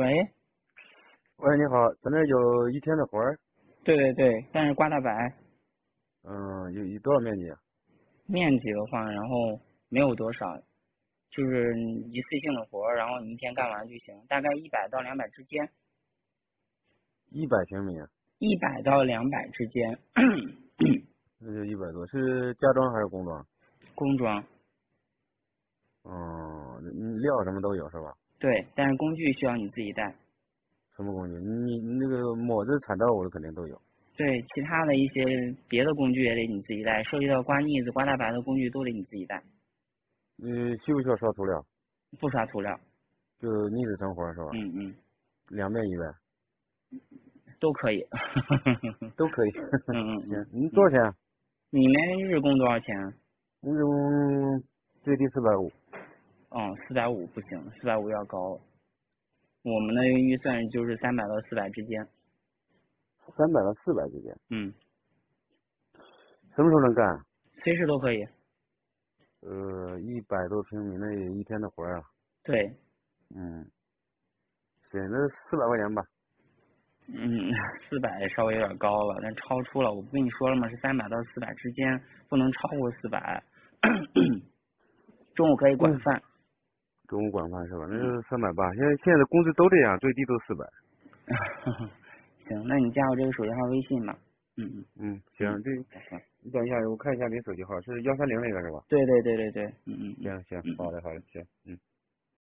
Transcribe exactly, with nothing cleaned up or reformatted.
喂， 喂，你好，咱这有一天的活儿， 对对对，但是刮大白嗯，有有多少面积啊？ 面积的话，然后没有多少，就是一次性的活儿，然后你一天干完就行，大概一百到两百之间， 一百平米啊， 一百到两百之间， 那就一百多，是家装还是工装？ 工装， 嗯，你料什么都有是吧？ 对，但是工具需要你自己带， 什么工具？你你那个抹子、铲刀我肯定都有。 对，其他的一些别的工具也得你自己带，涉及到刮腻子、刮大白的工具都得你自己带， 你需不需要刷涂料？ 不刷涂料， 就腻子成活是吧？ 嗯嗯， 两面一百都可以， 都可以。 嗯嗯行， 嗯你多少钱啊？ 你们日工多少钱？ 日工最低四百五。 哦，四百五不行，四百五要高了。我们的预算就是三百到四百之间。 三百到四百之间。 嗯， 什么时候能干？ 随时都可以。 呃，一百多平米，那也一天的活儿啊。 对， 嗯，行，那四百块钱吧。 嗯，四百稍微有点高了，但超出了。我不跟你说了吗？是三百到四百之间，不能超过四百。中午可以管嗯， 饭。 中午管饭是吧？那嗯， 就三百八。现在现在的工资都这样，最低都四百。 行，那你加我这个手机号微信吧。嗯嗯嗯， 嗯， 行，这行， 你等一下，我看一下您手机号是幺三零那个是吧？ 对对对对对，嗯嗯嗯行行， 嗯嗯。 好的好的，行，嗯。